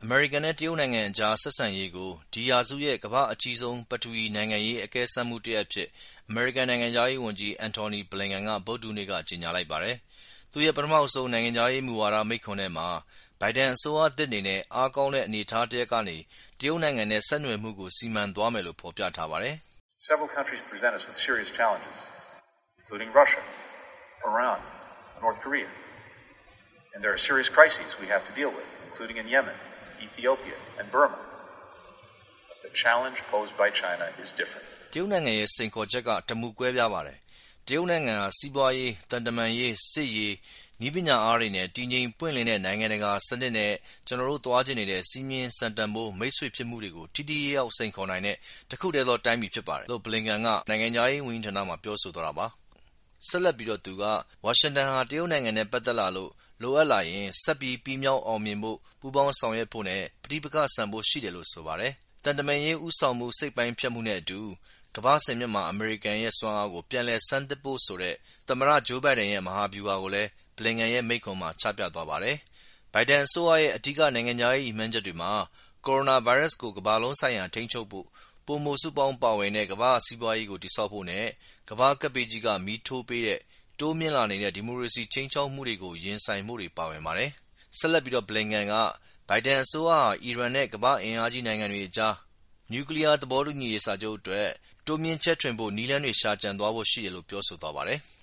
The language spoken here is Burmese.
အမေရိကန်နဲ့တရုတ်နိုင်ငံအကြားဆက်ဆံရေးကိုဒီရာစုရဲ့ကမ္ဘာ့အကြီးဆုံးပထဝီနိုင်ငံရေးအကဲစမ်းမှုတစ်ရပ်အဖြစ်အမေရိကန်နိုင်ငံခြားရေးဝန်ကြီး Antony Blinken ကဗုဒ္ဓဟူးနေ့ကကြေညာလိုက်ပါတယ်။သူ့ရဲ့ပထမဆုံးနိုင်ငံခြားရေးမူဝါဒမိန့်ခွန်းထဲမှာဘိုင်ဒန်အစိုးရသစ်အနေနဲ့အားကောင်းတဲ့အနေအထားတစ်ရပ်ကနေတရုတ်နိုင်ငံနဲ့ဆက်နွယ်မှုကိုစီမံသွားမယ်လို့ဖော်ပြထားပါတယ်။ Several countries present us with serious challenges, including Russia, Iran, North Korea. And there are serious crises we have to deal with, including in Yemen, Ethiopia, and Burma. But the challenge posed by China is different. တရုတ်နိုင်ငံရဲ့စိန်ခေါ်ချက်ကတမူကွဲပြားပါတယ်။တရုတ်နိုင်ငံဟာစီးပွားရေး၊သံတမန်ရေး၊စစ်ရေး၊နည်းပညာအားတွေနဲ့တည်ငြိမ်ပွင့်လင်းတဲ့နိုင်ငံတကာစနစ်နဲ့ကျွန်တော်တို့သွားချင်နေတဲ့စည်းမျဉ်းစံတန်ဖိုးမိတ်ဆွေဖြစ်မှုတွေကိုထိထိရောက်ရောက်စိန်ခေါ်နိုင်တဲ့တခုတည်းသောတိုင်းပြည်ဖြစ်ပါတယ်လို့ Blinken ကနိုင်ငံခြားရေးဝန်ကြီးဌာနမှာပြောဆိုသွားတာပါ။ဆက်လက်ပြီးသူကဝါရှင်တန်ဟာတရုတ်နိုင်ငံနဲ့ပတ်သက်လာလို့လိုအပ်လာရင်ဆက်ပြီးပြီးမြောက်အောင်မြင်ဖို့ပူးပေါင်းဆောင်ရွက်ဖို့နဲ့ပဋိပက္ခဆန်ဖို့ရှိတယ်လို့ဆိုပါတယ်။သံတမန်ရေးဦးဆောင်မှုစိတ်ပိုင်းဖြတ်မှုနဲ့အတူကမ္ဘာ့စင်မြင့်မှာအမေရိကန်ရဲ့စွမ်းအားကိုပြန်လည်ဆန်းသစ်ဖို့ဆိုတဲ့သမ္မတ Joe Biden ရဲ့မဟာဗျူဟာကိုလည်း Blinken ရဲ့မိန့်ခွန်းမှာချပြသွားပါတယ်။ Biden အစိုးရရဲ့အဓိကနိုင်ငံခြားရေးရည်မှန်းချက်တွေမှာကိုရိုနာဗိုင်းရပ်စ်ကိုကမ္ဘာလုံးဆိုင်ရာထိန်းချုပ်ဖို့ပိုမိုစုပေါင်းပါဝင်တဲ့ကမ္ဘာ့စီးပွားရေးကိုတည်ဆောက်ဖို့နဲ့ကမ္ဘာ့ကပ်ဘေးကြီးကမီးထိုးပေးတဲ့တိုးမြင့်လာနေတဲ့ဒီမိုကရေစီခြိမ်းခြောက်မှုတွေကိုရင်ဆိုင်ဖို့တွေပါဝင်ပါတယ်။ဆက်လက်ပြီးBlinken က Biden အစိုးရဟာအီရန်နဲ့ကမ္ဘာ့အင်အားကြီးနိုင်ငံတွေအကြားနျူကလီးယားသဘောတူညီရေးစာချုပ်အတွက်တိုးမြင့်ချဲ့ထွင်ဖို့နည်းလမ်းတွေရှာကြံသွားဖို့ရှိတယ်လို့ပြောဆိုသွားပါတယ်။